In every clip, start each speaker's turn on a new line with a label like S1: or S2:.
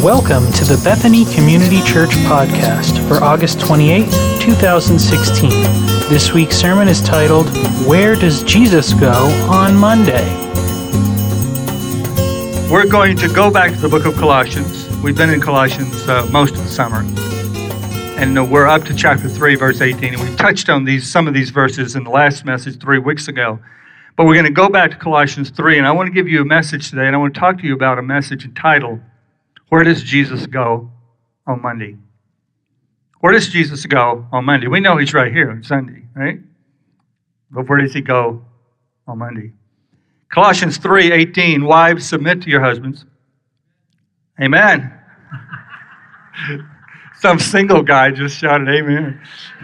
S1: Welcome to the Bethany Community Church podcast for August 28, 2016. This week's sermon is titled, Where Does Jesus Go on Monday?
S2: We're going to go back to the book of Colossians. We've been in Colossians most of the summer. And we're up to chapter 3, verse 18. And we touched on some of these verses in the last message 3 weeks ago. But we're going to go back to Colossians 3. And I want to give you a message today. And I want to talk to you about a message entitled, Where Does Jesus Go on Monday? Where does Jesus go on Monday? We know he's right here on Sunday, right? But where does he go on Monday? Colossians 3:18, wives, submit to your husbands. Amen. Some single guy just shouted amen.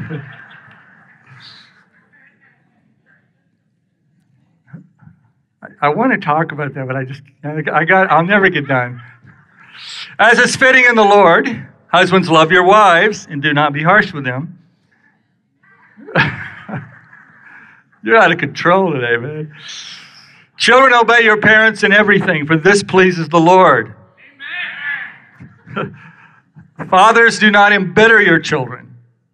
S2: I want to talk about that, but I'll never get done. As is fitting in the Lord, husbands, love your wives and do not be harsh with them. You're out of control today, man. Children, obey your parents in everything, for this pleases the Lord. Amen. Fathers, do not embitter your children,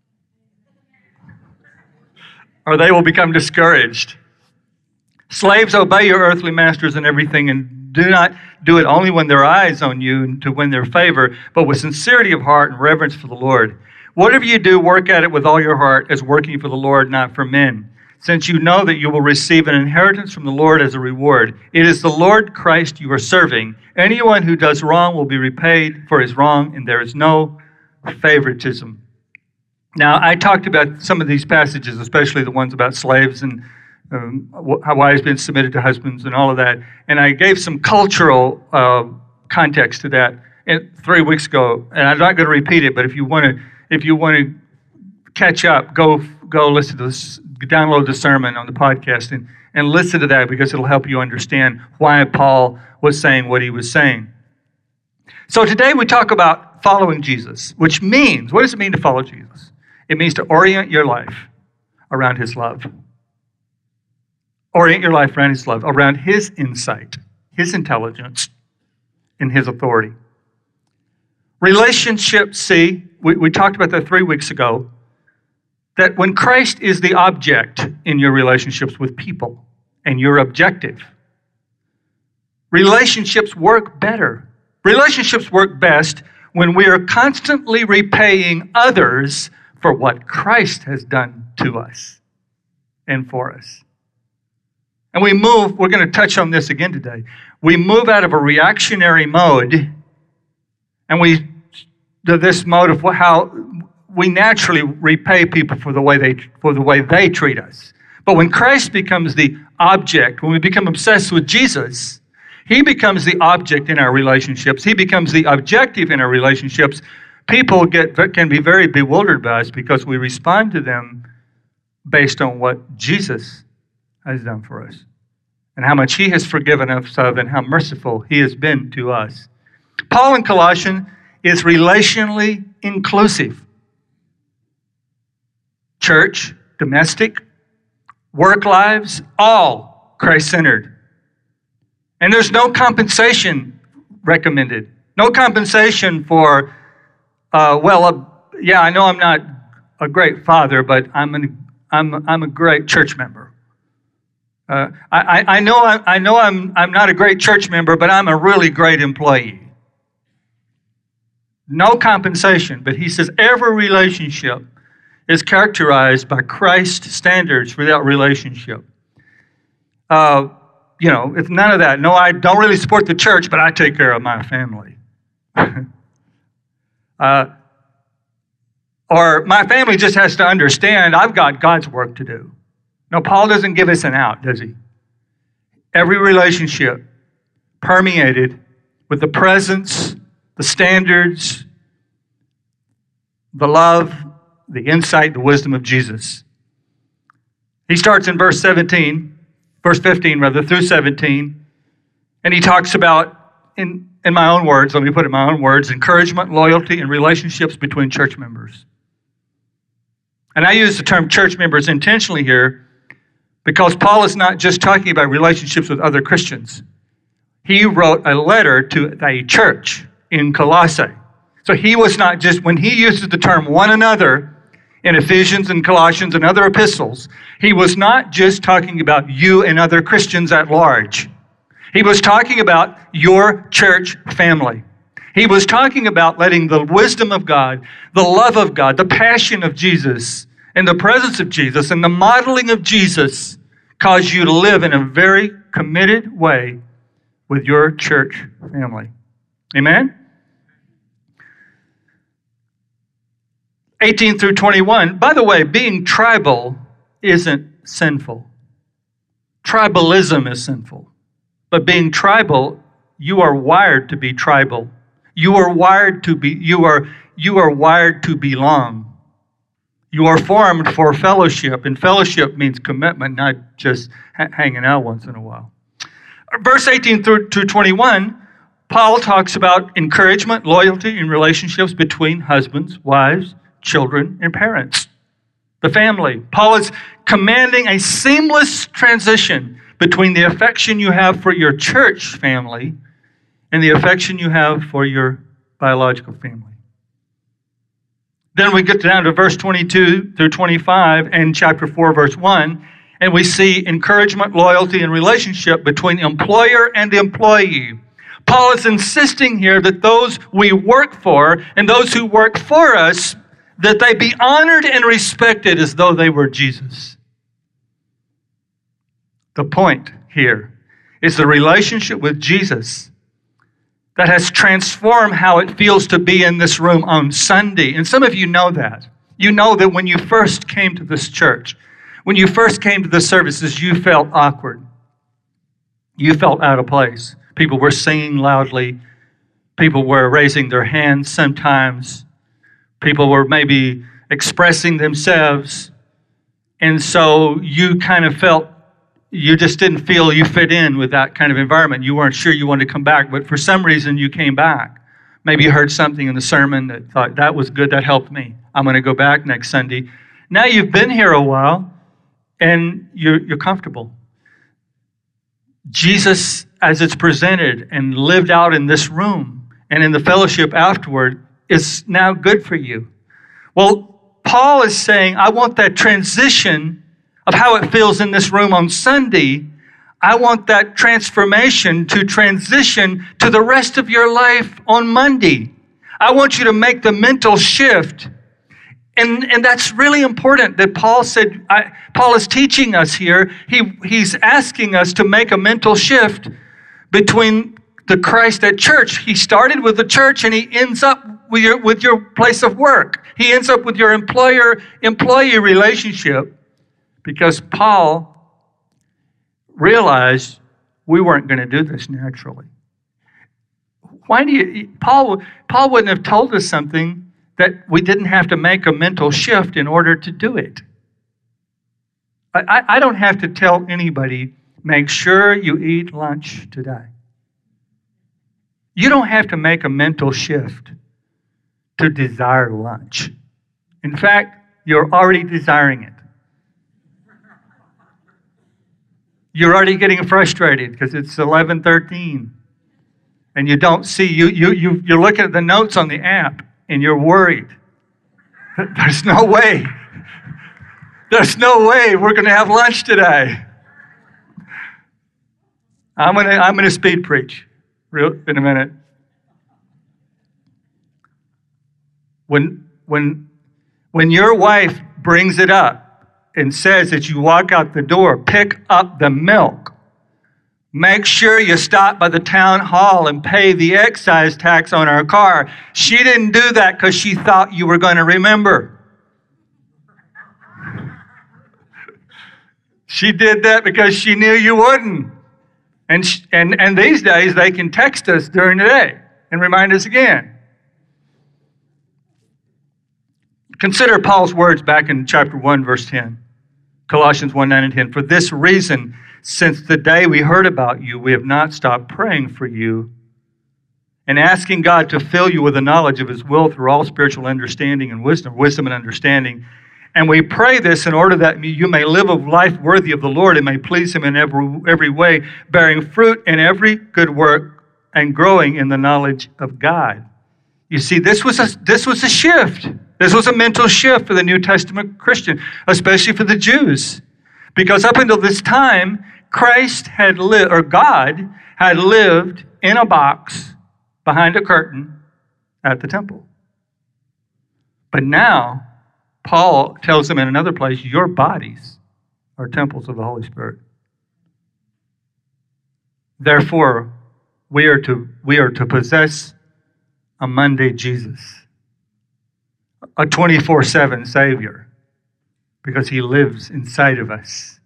S2: or they will become discouraged. Slaves, obey your earthly masters in everything, and do not do it only when their eyes on you and to win their favor, but with sincerity of heart and reverence for the Lord. Whatever you do, work at it with all your heart as working for the Lord, not for men, since you know that you will receive an inheritance from the Lord as a reward. It is the Lord Christ you are serving. Anyone who does wrong will be repaid for his wrong, and there is no favoritism. Now, I talked about some of these passages, especially the ones about slaves and how wives being submitted to husbands and all of that. And I gave some cultural context to that 3 weeks ago. And I'm not going to repeat it, but if you want to catch up, go listen to this, download the sermon on the podcast and listen to that, because it'll help you understand why Paul was saying what he was saying. So today we talk about following Jesus, which means, what does it mean to follow Jesus? It means to orient your life around his love. Orient your life around his love, around his insight, his intelligence, and his authority. Relationships, see, we talked about that 3 weeks ago, that when Christ is the object in your relationships with people and your objective, relationships work better. Relationships work best when we are constantly repaying others for what Christ has done to us and for us. And we're going to touch on this again today. We move out of a reactionary mode, and this mode of how we naturally repay people for the way they treat us. But when Christ becomes the object, when we become obsessed with Jesus, he becomes the object in our relationships. He becomes the objective in our relationships. People can be very bewildered by us because we respond to them based on what Jesus has done for us and how much he has forgiven us of and how merciful he has been to us. Paul in Colossians is relationally inclusive. Church, domestic, work lives, all Christ-centered. And there's no compensation recommended. No compensation for, I know I'm not a great father, but I'm a great church member. I know I'm not a great church member, but I'm a really great employee. No compensation, but he says every relationship is characterized by Christ standards without relationship. It's none of that. No, I don't really support the church, but I take care of my family. Or my family just has to understand I've got God's work to do. No, Paul doesn't give us an out, does he? Every relationship permeated with the presence, the standards, the love, the insight, the wisdom of Jesus. He starts in verse 15 through 17, and he talks about, in my own words, let me put it in my own words, encouragement, loyalty, and relationships between church members. And I use the term church members intentionally here because Paul is not just talking about relationships with other Christians. He wrote a letter to a church, in Colossae. So he was not just, when he uses the term one another in Ephesians and Colossians and other epistles, he was not just talking about you and other Christians at large. He was talking about your church family. He was talking about letting the wisdom of God, the love of God, the passion of Jesus, and the presence of Jesus, and the modeling of Jesus cause you to live in a very committed way with your church family. Amen? 18 through 21. By the way, being tribal isn't sinful. Tribalism is sinful. But being tribal, you are wired to be tribal. You are wired to be, you are wired to belong. You are formed for fellowship, and fellowship means commitment, not just hanging out once in a while. Verse 18 through 21, Paul talks about encouragement, loyalty, and relationships between husbands, wives, children, and parents, the family. Paul is commanding a seamless transition between the affection you have for your church family and the affection you have for your biological family. Then we get down to verse 22 through 25 and chapter 4, verse 1, and we see encouragement, loyalty, and relationship between employer and employee. Paul is insisting here that those we work for and those who work for us, that they be honored and respected as though they were Jesus. The point here is the relationship with Jesus that has transformed how it feels to be in this room on Sunday. And some of you know that. You know that when you first came to this church, when you first came to the services, you felt awkward. You felt out of place. People were singing loudly. People were raising their hands sometimes. People were maybe expressing themselves. And so you kind of felt, you just didn't feel you fit in with that kind of environment. You weren't sure you wanted to come back, but for some reason you came back. Maybe you heard something in the sermon that thought, that was good, that helped me. I'm going to go back next Sunday. Now you've been here a while and you're comfortable. Jesus, as it's presented and lived out in this room and in the fellowship afterward, is now good for you. Well, Paul is saying, I want that transition of how it feels in this room on Sunday. I want that transformation to transition to the rest of your life on Monday. I want you to make the mental shift. And that's really important that Paul said, Paul is teaching us here. He's asking us to make a mental shift between the Christ at church. He started with the church and he ends up with your place of work. He ends up with your employer-employee relationship because Paul realized we weren't going to do this naturally. Paul wouldn't have told us something that we didn't have to make a mental shift in order to do it. I don't have to tell anybody, make sure you eat lunch today. You don't have to make a mental shift to desire lunch. In fact, you're already desiring it. You're already getting frustrated because it's 11:13 and you don't see, you're looking at the notes on the app and you're worried. There's no way we're going to have lunch today. I'm going to speed preach in a minute. When your wife brings it up and says that you walk out the door, pick up the milk. Make sure you stop by the town hall and pay the excise tax on our car. She didn't do that because she thought you were going to remember. She did that because she knew you wouldn't. And these days they can text us during the day and remind us again. Consider Paul's words back in chapter 1, verse 10. Colossians 1, 9 and 10. For this reason, since the day we heard about you, we have not stopped praying for you and asking God to fill you with the knowledge of His will through all spiritual understanding and wisdom and understanding. And we pray this in order that you may live a life worthy of the Lord and may please Him in every way, bearing fruit in every good work and growing in the knowledge of God. You see, this was a shift. This was a mental shift for the New Testament Christian, especially for the Jews. Because up until this time, God had lived in a box behind a curtain at the temple. But now, Paul tells them in another place, your bodies are temples of the Holy Spirit. Therefore, we are to possess a Monday Jesus, a 24/7 Savior, because he lives inside of us.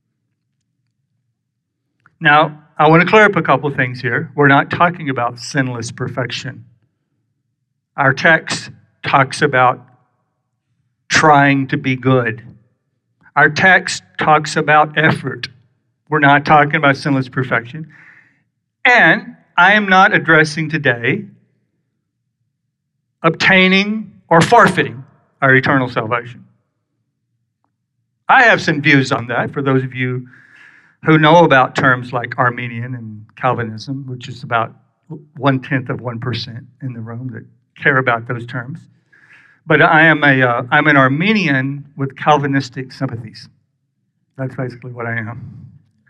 S2: Now, I want to clear up a couple of things here. We're not talking about sinless perfection. Our text talks about trying to be good. Our text talks about effort. We're not talking about sinless perfection. And I am not addressing today obtaining or forfeiting our eternal salvation. I have some views on that for those of you who know about terms like Arminian and Calvinism, which is about 0.1% in the room that care about those terms. But I'm an Arminian with Calvinistic sympathies. That's basically what I am.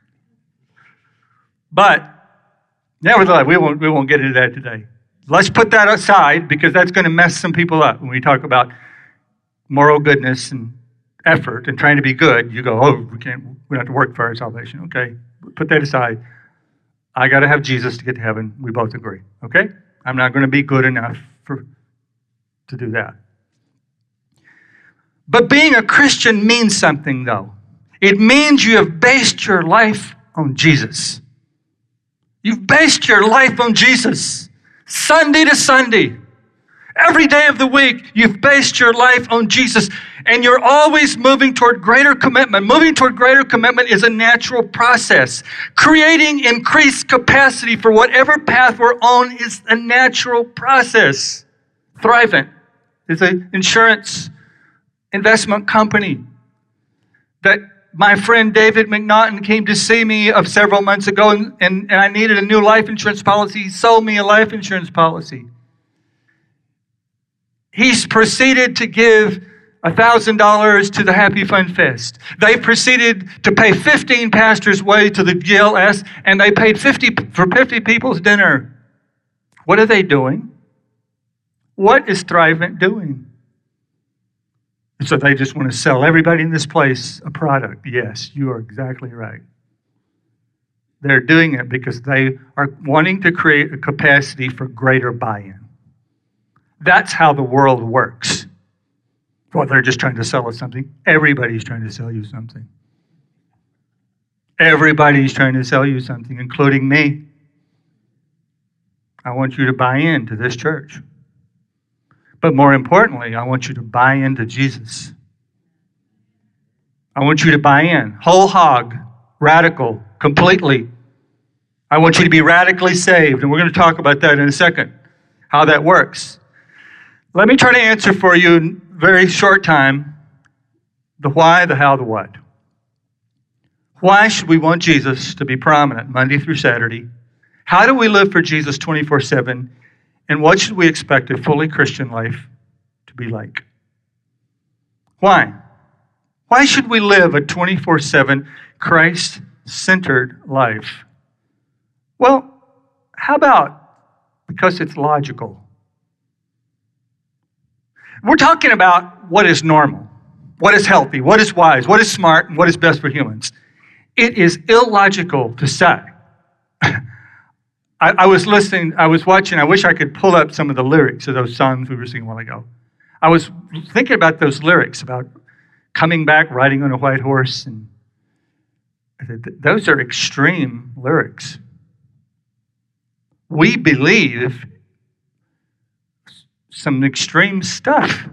S2: But nevertheless, we won't get into that today. Let's put that aside because that's going to mess some people up when we talk about moral goodness and effort and trying to be good. You go, we don't have to work for our salvation. Okay, put that aside. I got to have Jesus to get to heaven. We both agree. Okay, I'm not going to be good enough to do that. But being a Christian means something, though. It means you have based your life on Jesus. You've based your life on Jesus. Sunday to Sunday. Every day of the week, you've based your life on Jesus. And you're always moving toward greater commitment. Moving toward greater commitment is a natural process. Creating increased capacity for whatever path we're on is a natural process. Thrivent is an insurance investment company that my friend David McNaughton came to see me of several months ago, and I needed a new life insurance policy. He sold me a life insurance policy. He's proceeded to give $1,000 to the Happy Fun Fest. They proceeded to pay 15 pastors' way to the GLS, and they paid 50 people's dinner. What are they doing? What is Thrivent doing? So they just want to sell everybody in this place a product. Yes, you are exactly right. They're doing it because they are wanting to create a capacity for greater buy-in. That's how the world works. Well, they're just trying to sell us something. Everybody's trying to sell you something. Everybody's trying to sell you something, including me. I want you to buy into this church. But more importantly, I want you to buy into Jesus. I want you to buy in. Whole hog, radical, completely. I want you to be radically saved. And we're going to talk about that in a second, how that works. Let me try to answer for you in a very short time the why, the how, the what. Why should we want Jesus to be prominent Monday through Saturday? How do we live for Jesus 24/7? And what should we expect a fully Christian life to be like? Why? Why should we live a 24/7 Christ-centered life? Well, how about because it's logical? We're talking about what is normal, what is healthy, what is wise, what is smart, and what is best for humans. It is illogical to say. I was watching, I wish I could pull up some of the lyrics of those songs we were singing a while ago. I was thinking about those lyrics about coming back riding on a white horse, and those are extreme lyrics. We believe some extreme stuff.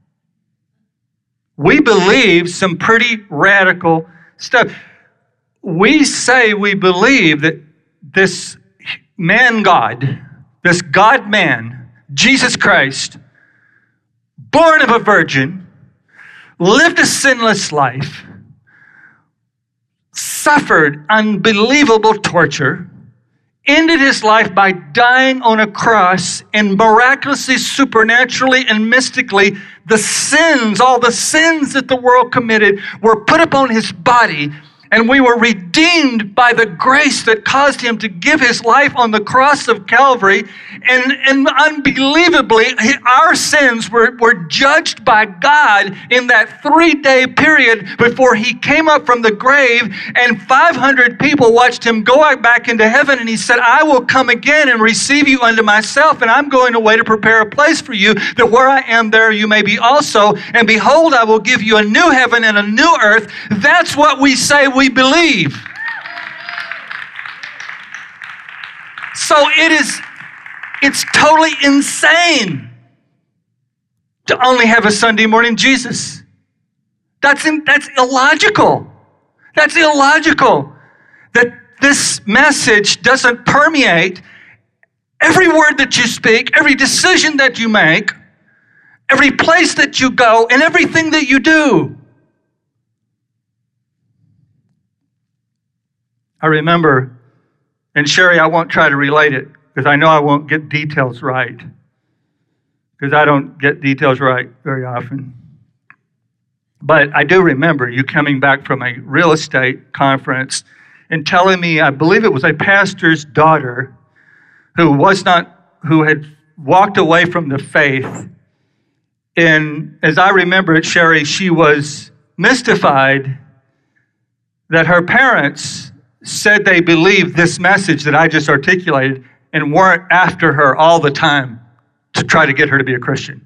S2: We believe some pretty radical stuff. We say we believe that this man-God, this God-man, Jesus Christ, born of a virgin, lived a sinless life, suffered unbelievable torture, ended his life by dying on a cross, and miraculously, supernaturally, and mystically, all the sins that the world committed were put upon his body, and we were redeemed by the grace that caused him to give his life on the cross of Calvary. And unbelievably, our sins were judged by God in that 3-day period before he came up from the grave, and 500 people watched him go back into heaven, and he said, I will come again and receive you unto myself, and I'm going away to prepare a place for you, that where I am there you may be also. And behold, I will give you a new heaven and a new earth. That's what we say we believe. So it's totally insane to only have a Sunday morning Jesus. That's illogical. That's illogical. That this message doesn't permeate every word that you speak, every decision that you make, every place that you go, and everything that you do. I remember, and Sherry, I won't try to relate it because I know I won't get details right, because I don't get details right very often. But I do remember you coming back from a real estate conference and telling me, I believe it was a pastor's daughter who had walked away from the faith. And as I remember it, Sherry, she was mystified that her parents said they believed this message that I just articulated and weren't after her all the time to try to get her to be a Christian.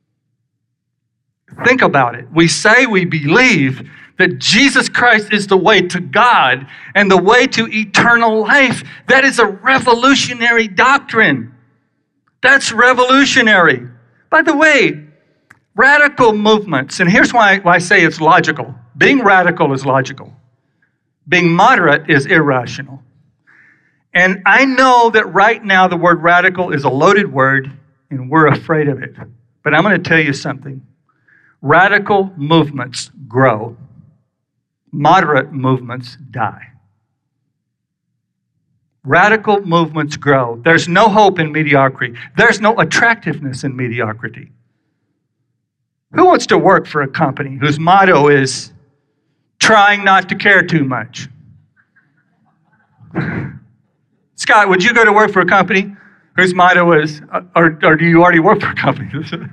S2: Think about it. We say we believe that Jesus Christ is the way to God and the way to eternal life. That is a revolutionary doctrine. That's revolutionary. By the way, radical movements, and here's why I say it's logical. Being radical is logical. Being moderate is irrational. And I know that right now the word radical is a loaded word and we're afraid of it. But I'm going to tell you something. Radical movements grow. Moderate movements die. Radical movements grow. There's no hope in mediocrity. There's no attractiveness in mediocrity. Who wants to work for a company whose motto is trying not to care too much? Scott, would you go to work for a company whose motto is, or do you already work for a company?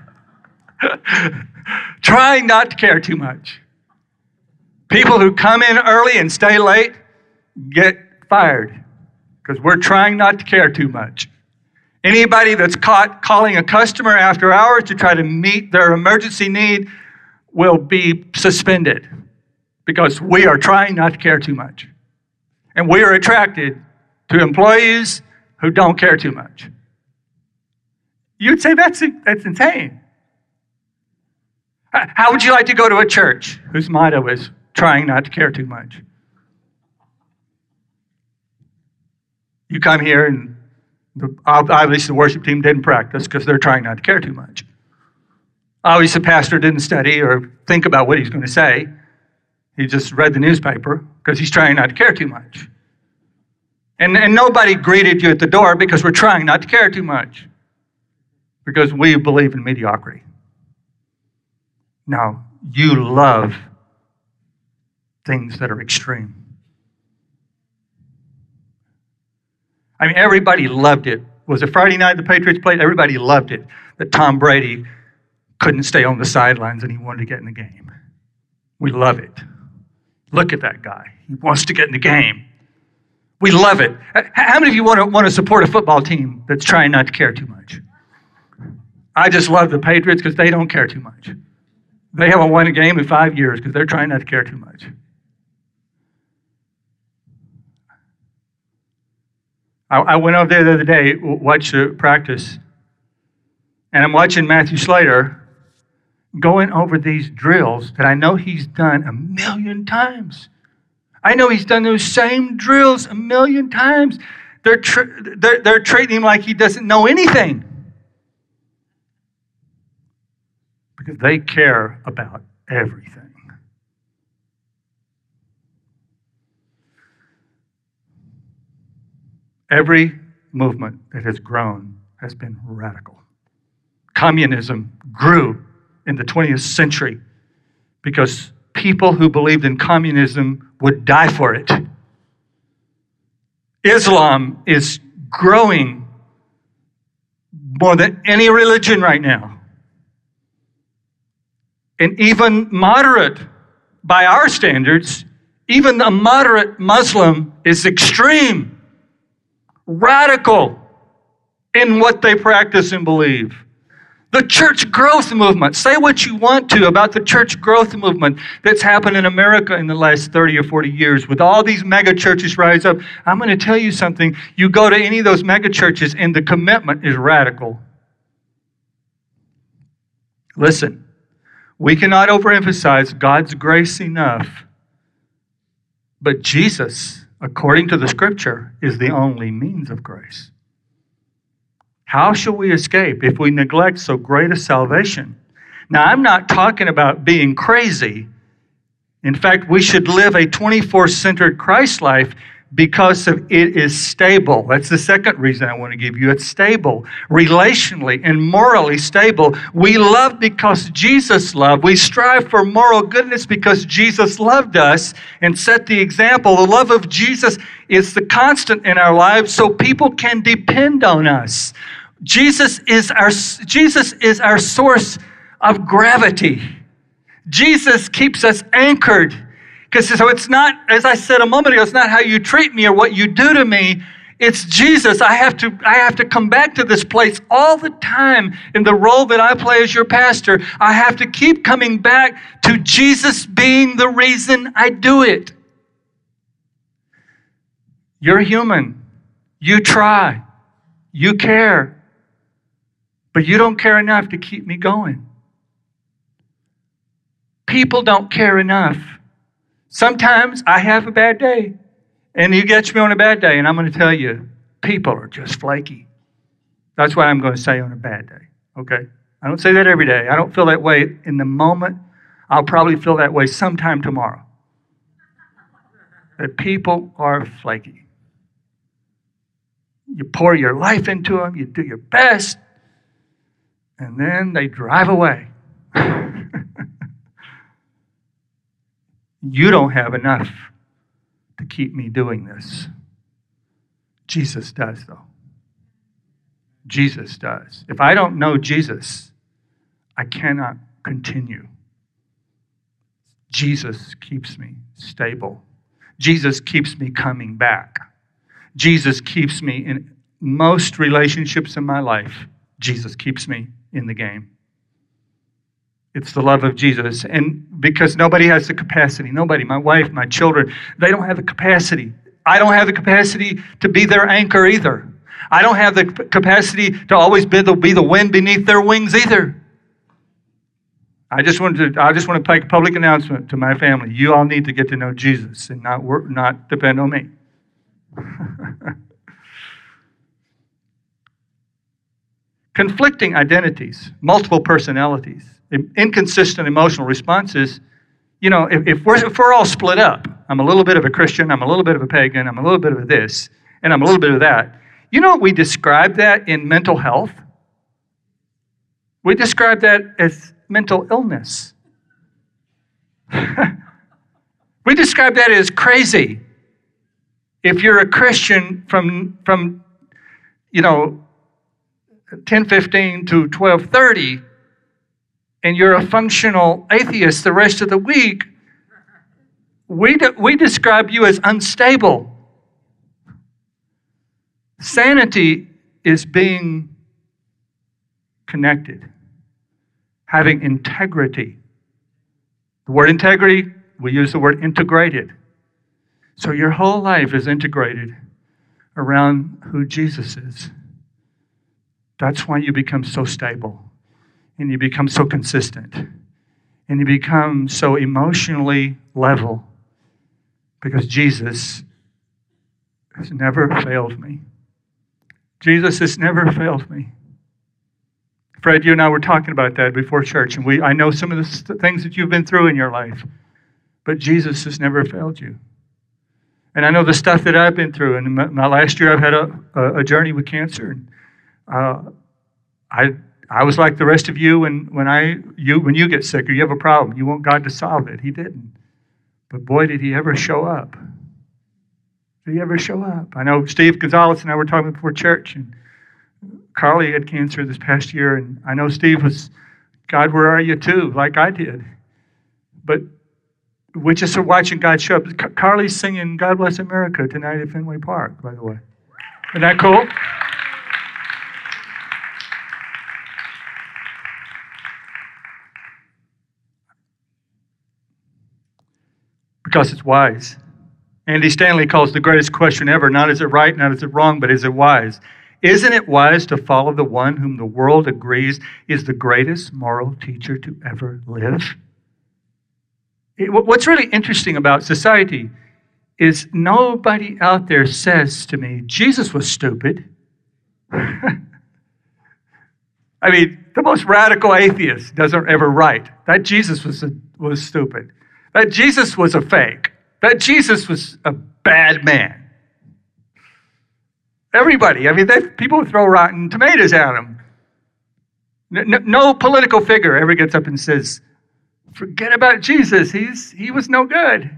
S2: Trying not to care too much. People who come in early and stay late get fired because we're trying not to care too much. Anybody that's caught calling a customer after hours to try to meet their emergency need will be suspended because we are trying not to care too much. And we are attracted to employees who don't care too much. You'd say that's insane. How would you like to go to a church whose motto is trying not to care too much? You come here and obviously the worship team didn't practice because they're trying not to care too much. Obviously the pastor didn't study or think about what he's going to say. He just read the newspaper because he's trying not to care too much. And nobody greeted you at the door because we're trying not to care too much. Because we believe in mediocrity. Now, you love things that are extreme. I mean, everybody loved it. Was it Friday night the Patriots played? Everybody loved it. That Tom Brady couldn't stay on the sidelines and he wanted to get in the game. We love it. Look at that guy. He wants to get in the game. We love it. How many of you want to support a football team that's trying not to care too much? I just love the Patriots because they don't care too much. They haven't won a game in 5 years because they're trying not to care too much. I went over there the other day, watched the practice, and I'm watching Matthew Slater going over these drills that I know he's done 1,000,000 times. I know he's done those same drills 1,000,000 times. They're treating him like he doesn't know anything. Because they care about everything. Every movement that has grown has been radical. Communism grew in the 20th century because people who believed in communism would die for it. Islam is growing more than any religion right now. And even moderate, by our standards, even a moderate Muslim is extreme, radical in what they practice and believe. The church growth movement, say what you want to about the church growth movement that's happened in America in the last 30 or 40 years with all these mega churches rise up. I'm going to tell you something. You go to any of those mega churches and the commitment is radical. Listen, we cannot overemphasize God's grace enough, but Jesus, according to the Scripture, is the only means of grace. How shall we escape if we neglect so great a salvation? Now, I'm not talking about being crazy. In fact, we should live a 24-centered Christ life because it is stable. That's the second reason I want to give you. It's stable, relationally and morally stable. We love because Jesus loved. We strive for moral goodness because Jesus loved us and set the example. The love of Jesus is the constant in our lives so people can depend on us. Jesus is our source of gravity. Jesus keeps us anchored. Because so it's not, as I said a moment ago, it's not how you treat me or what you do to me. It's Jesus. I have to come back to this place all the time in the role that I play as your pastor. I have to keep coming back to Jesus being the reason I do it. You're human. You try. You care. But you don't care enough to keep me going. People don't care enough. Sometimes I have a bad day, and you catch me on a bad day, and I'm going to tell you, people are just flaky. That's what I'm going to say on a bad day, okay? I don't say that every day. I don't feel that way in the moment. I'll probably feel that way sometime tomorrow. That people are flaky. You pour your life into them, you do your best, and then they drive away. You don't have enough to keep me doing this. Jesus does, though. Jesus does. If I don't know Jesus, I cannot continue. Jesus keeps me stable. Jesus keeps me coming back. Jesus keeps me in most relationships in my life. Jesus keeps me in the game. It's the love of Jesus. And because nobody has the capacity, nobody, my wife, my children, they don't have the capacity. I don't have the capacity to be their anchor either. I don't have the capacity to always be the wind beneath their wings either. I just want to make a public announcement to my family. You all need to get to know Jesus and not depend on me. Conflicting identities, multiple personalities, inconsistent emotional responses. You know, if we're all split up, I'm a little bit of a Christian, I'm a little bit of a pagan, I'm a little bit of a this, and I'm a little bit of that. You know, we describe that in mental health. We describe that as mental illness. We describe that as crazy. If you're a Christian from 10:15 to 12:30, and you're a functional atheist the rest of the week, we describe you as unstable. Sanity is being connected, having integrity. The word integrity, we use the word integrated. So your whole life is integrated around who Jesus is. That's why you become so stable, and you become so consistent, and you become so emotionally level, because Jesus has never failed me. Jesus has never failed me. Fred, you and I were talking about that before church, and I know some of the things that you've been through in your life, but Jesus has never failed you. And I know the stuff that I've been through. And in my last year, I've had a journey with cancer. And I was like the rest of you. When you get sick or you have a problem, you want God to solve it. He didn't. But boy, did he ever show up. Did he ever show up? I know Steve Gonzalez and I were talking before church, and Carly had cancer this past year, and I know Steve was, God, where are you too, like I did. But we just are watching God show up. Carly's singing God Bless America tonight at Fenway Park, by the way. Isn't that cool? Because it's wise. Andy Stanley calls the greatest question ever, not is it right, not is it wrong, but is it wise? Isn't it wise to follow the one whom the world agrees is the greatest moral teacher to ever live? What's really interesting about society is nobody out there says to me, Jesus was stupid. I mean, the most radical atheist doesn't ever write that Jesus was stupid. That Jesus was a fake. That Jesus was a bad man. Everybody, I mean, people throw rotten tomatoes at him. No political figure ever gets up and says, forget about Jesus, he was no good.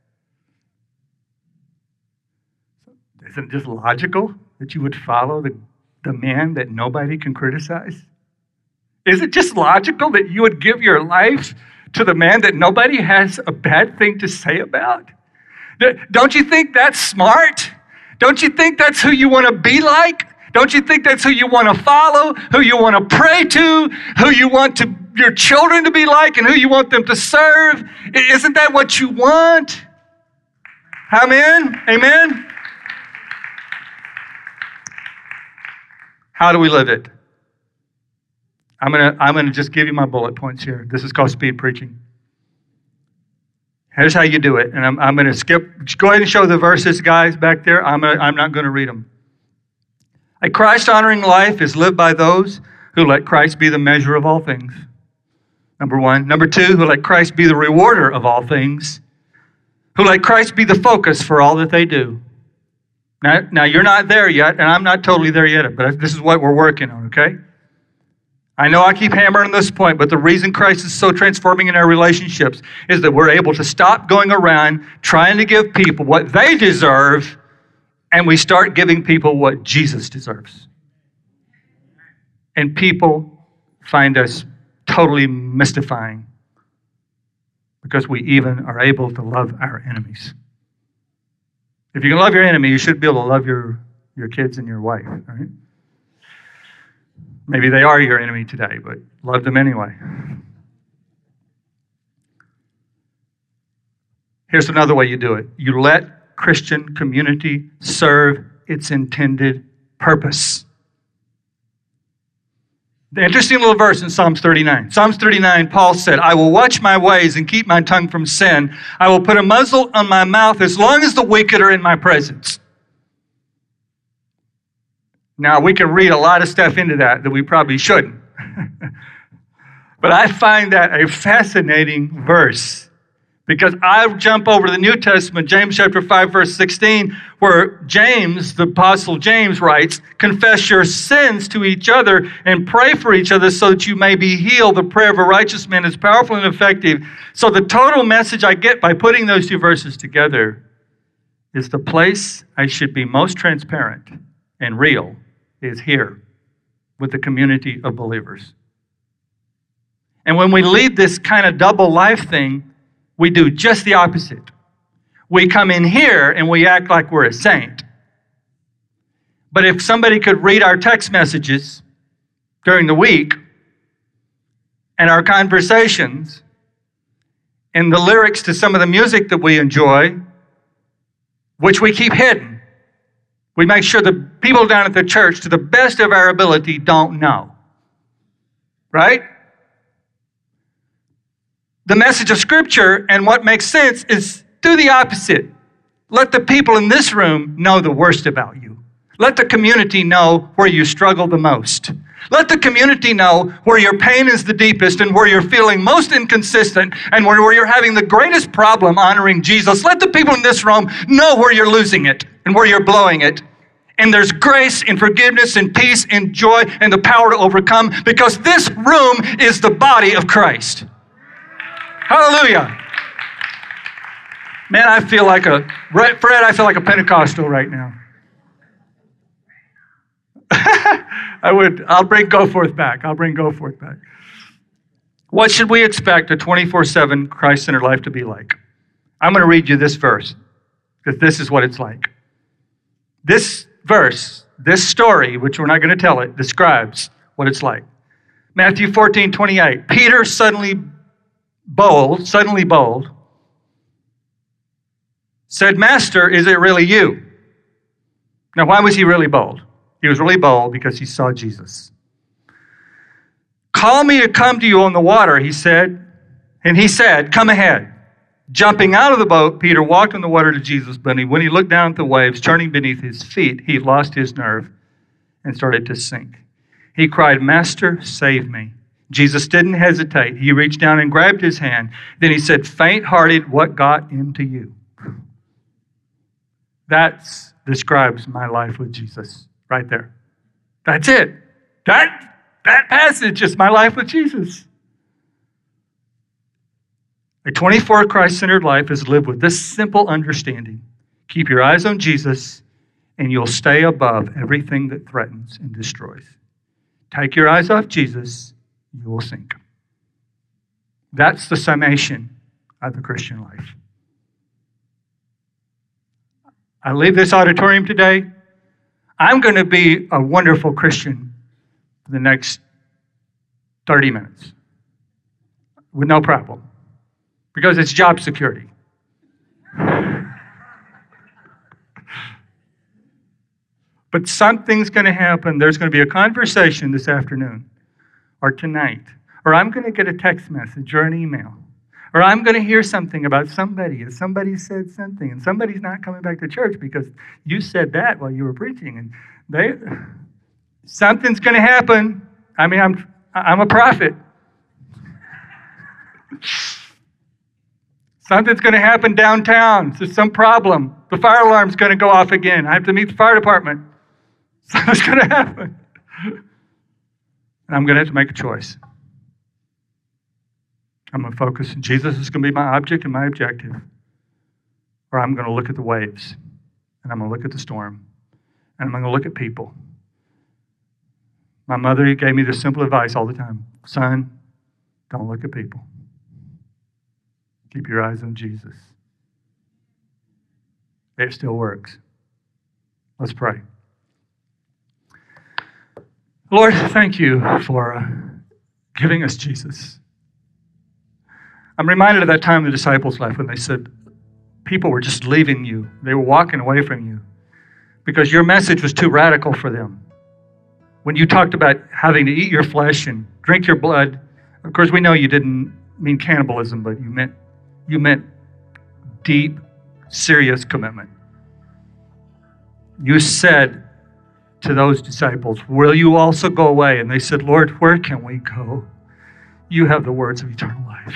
S2: Isn't it just logical that you would follow the man that nobody can criticize? Is it just logical that you would give your life to the man that nobody has a bad thing to say about? Don't you think that's smart? Don't you think that's who you want to be like? Don't you think that's who you want to follow, who you want to pray to, who you want your children to be like, and who you want them to serve? Isn't that what you want? Amen? Amen? How do we live it? I'm gonna just give you my bullet points here. This is called speed preaching. Here's how you do it. And I'm going to skip. Go ahead and show the verses, guys, back there. I'm not going to read them. A Christ-honoring life is lived by those who let Christ be the measure of all things. Number one. Number two, who let Christ be the rewarder of all things. Who let Christ be the focus for all that they do. Now you're not there yet, and I'm not totally there yet, but this is what we're working on, okay? I know I keep hammering on this point, but the reason Christ is so transforming in our relationships is that we're able to stop going around trying to give people what they deserve, and we start giving people what Jesus deserves. And people find us totally mystifying because we even are able to love our enemies. If you can love your enemy, you should be able to love your kids and your wife, all right? Maybe they are your enemy today, but love them anyway. Here's another way you do it. You let Christian community serve its intended purpose. The interesting little verse in Psalms 39. Psalms 39, Paul said, I will watch my ways and keep my tongue from sin. I will put a muzzle on my mouth as long as the wicked are in my presence. Now, we can read a lot of stuff into that we probably shouldn't. But I find that a fascinating verse because I jump over to the New Testament, James chapter 5, verse 16, where James, the Apostle James writes, confess your sins to each other and pray for each other so that you may be healed. The prayer of a righteous man is powerful and effective. So the total message I get by putting those two verses together is the place I should be most transparent and real is here with the community of believers. And when we lead this kind of double life thing, we do just the opposite. We come in here and we act like we're a saint. But if somebody could read our text messages during the week and our conversations and the lyrics to some of the music that we enjoy, which we keep hidden, we make sure the people down at the church, to the best of our ability, don't know. Right? The message of Scripture and what makes sense is do the opposite. Let the people in this room know the worst about you. Let the community know where you struggle the most. Let the community know where your pain is the deepest and where you're feeling most inconsistent and where you're having the greatest problem honoring Jesus. Let the people in this room know where you're losing it and where you're blowing it. And there's grace and forgiveness and peace and joy and the power to overcome, because this room is the body of Christ. Hallelujah. Man, I feel like I feel like a Pentecostal right now. I'll bring Goforth back. What should we expect a 24/7 Christ-centered life to be like? I'm going to read you this verse, because this is what it's like. This verse, this story, which we're not going to tell it, describes what it's like. Matthew 14:28. Peter suddenly bold, said, "Master, is it really you?" Now, why was he really bold? He was really bold because he saw Jesus. "Call me to come to you on the water," he said. And he said, "Come ahead." Jumping out of the boat, Peter walked on the water to Jesus, but when he looked down at the waves churning beneath his feet, he lost his nerve and started to sink. He cried, "Master, save me." Jesus didn't hesitate. He reached down and grabbed his hand. Then he said, "Faint-hearted, what got into you?" That describes my life with Jesus right there. That's it. That passage is my life with Jesus. A 24 Christ-centered life is lived with this simple understanding. Keep your eyes on Jesus, and you'll stay above everything that threatens and destroys. Take your eyes off Jesus, you will sink. That's the summation of the Christian life. I leave this auditorium today. I'm going to be a wonderful Christian for the next 30 minutes with no problem, because it's job security. But something's going to happen. There's going to be a conversation this afternoon or tonight, or I'm going to get a text message or an email, or I'm going to hear something about somebody, and somebody said something, and somebody's not coming back to church because you said that while you were preaching, and something's going to happen. I mean, I'm a prophet. Something's going to happen downtown. There's some problem. The fire alarm's going to go off again. I have to meet the fire department. Something's going to happen. And I'm going to have to make a choice. I'm going to focus, and Jesus is going to be my object and my objective. Or I'm going to look at the waves, and I'm going to look at the storm, and I'm going to look at people. My mother gave me this simple advice all the time. Son, don't look at people. Keep your eyes on Jesus. It still works. Let's pray. Lord, thank you for giving us Jesus. I'm reminded of that time in the disciples' life when they said people were just leaving you. They were walking away from you because your message was too radical for them. When you talked about having to eat your flesh and drink your blood, of course, we know you didn't mean cannibalism, but you meant deep, serious commitment. You said to those disciples, "Will you also go away?" And they said, "Lord, where can we go? You have the words of eternal life."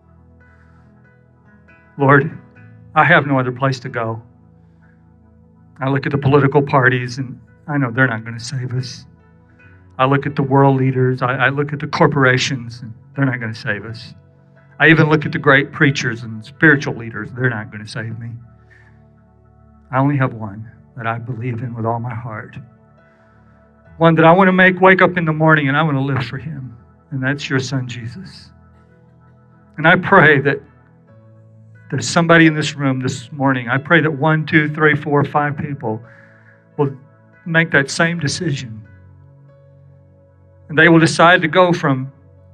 S2: Lord, I have no other place to go. I look at the political parties, and I know they're not going to save us. I look at the world leaders. I look at the corporations, and they're not going to save us. I even look at the great preachers and spiritual leaders. They're not going to save me. I only have one that I believe in with all my heart. One that I want to wake up in the morning and I want to live for him. And that's your son, Jesus. And I pray that there's somebody in this room this morning. I pray that 1, 2, 3, 4, 5 people will make that same decision. And they will decide to go from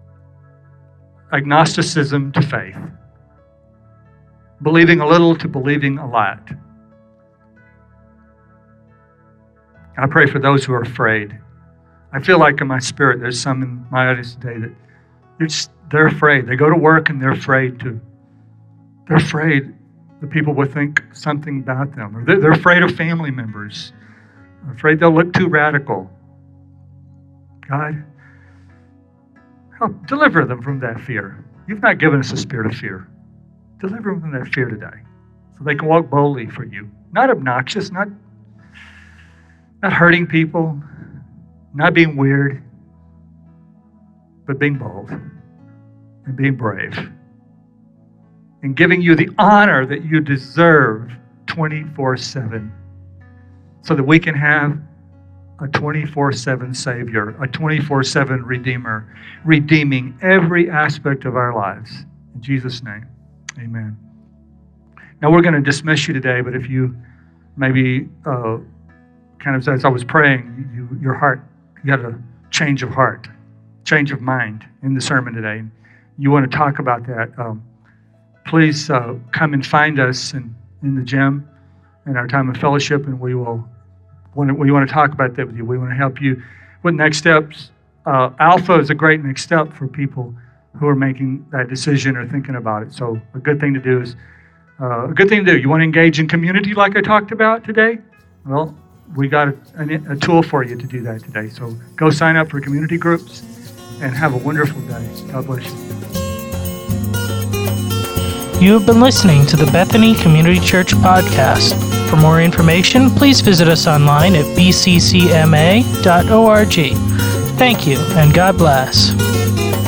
S2: agnosticism to faith. Believing a little to believing a lot. I pray for those who are afraid. I feel like in my spirit there's some in my audience today that they're afraid. They go to work and they're afraid that people will think something about them. Or they're afraid of family members. They're afraid they'll look too radical. God, help deliver them from that fear. You've not given us a spirit of fear. Deliver them from that fear today so they can walk boldly for you. Not obnoxious, not hurting people, not being weird, but being bold and being brave and giving you the honor that you deserve 24/7 so that we can have a 24/7 Savior, a 24/7 Redeemer, redeeming every aspect of our lives. In Jesus' name, amen. Now we're going to dismiss you today, but if you maybe kind of, as I was praying, your heart, you had a change of heart, change of mind in the sermon today. You want to talk about that, please come and find us in the gym in our time of fellowship, and we want to talk about that with you. We want to help you with next steps. Alpha is a great next step for people who are making that decision or thinking about it. So a good thing to do is, you want to engage in community like I talked about today? Well, we got a tool for you to do that today. So go sign up for community groups and have a wonderful day. God bless you.
S1: You have been listening to the Bethany Community Church podcast. For more information, please visit us online at bccma.org. Thank you, and God bless.